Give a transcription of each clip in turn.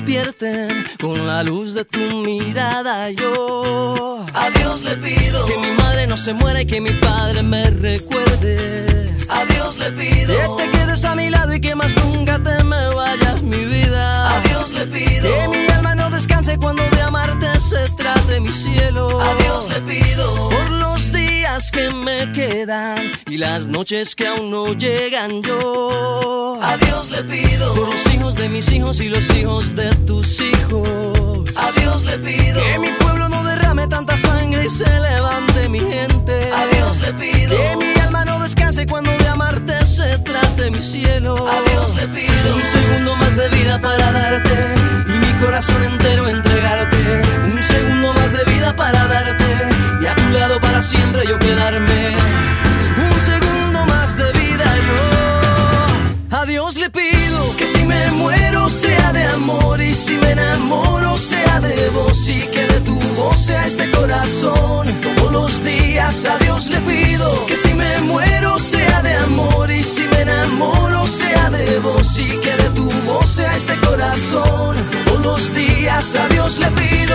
despierten con la luz de tu mirada. Yo a Dios le pido que mi madre no se muera y que mi padre me recuerde. A Dios le pido que te quedes a mi lado y que más nunca te me vayas, mi vida. A Dios le pido que mi alma no descanse cuando de amarte se trate, mi cielo. A Dios le pido por los días que me quedan y las noches que aún no llegan. Yo a Dios le pido por los hijos de mis hijos y los hijos de tus hijos. A Dios le pido que mi pueblo no derrame tanta sangre y se levante mi gente. A Dios le pido que mi alma no descanse cuando de amarte se trate, mi cielo. A Dios le pido un segundo más de vida para darte y mi corazón entero entregarte. Un segundo más de vida para darte y a tu lado para siempre yo quedarme. Un segundo más de vida yo a Dios le pido que si me muero sea de amor y si me enamoro sea de vos y que de tu voz sea este corazón. Todos los días a Dios le pido que si me muero sea de amor y si me enamoro sea de vos y que de tu voz sea este corazón. Todos los días a Dios le pido.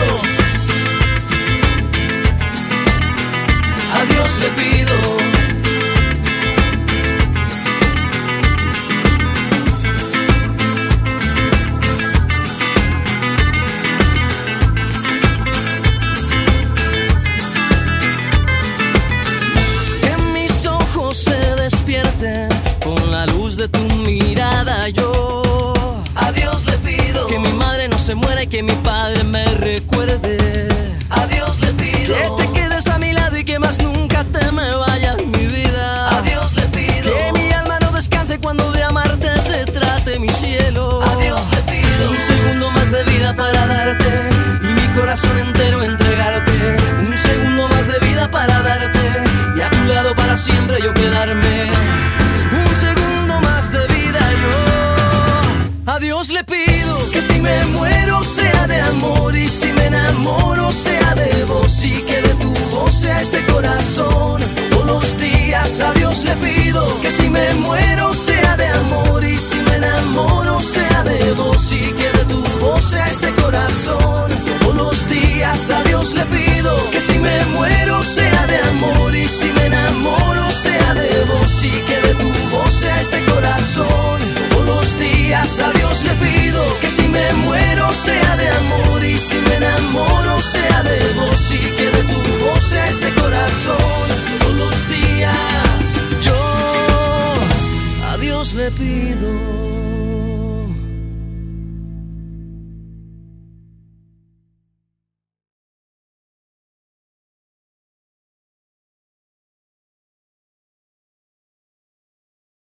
A Dios le pido. Con la luz de tu mirada yo a Dios le pido que mi madre no se muera y que mi padre me recuerde. A Dios le pido que te quedes a mi lado y que más nunca te me vayas, mi vida. A Dios le pido que mi alma no descanse cuando de amarte se trate, mi cielo. A Dios le pido un segundo más de vida para darte y mi corazón entero entregarte. Un segundo más de vida para darte y a tu lado para siempre yo quedarme. A Dios le pido que si me muero sea de amor y si me enamoro sea de vos y que de tu voz sea este corazón. Todos los días a Dios le pido que si me muero sea de amor y si me enamoro sea de vos y que de tu voz sea este corazón. Todos los días a Dios le pido que si me muero sea de amor y si me enamoro sea de vos y que de tu voz sea este corazón. Todos los días a Dios le pido que si me muero sea de amor y si me enamoro sea de vos y que de tu voz sea este corazón. Todos los días yo a Dios le pido.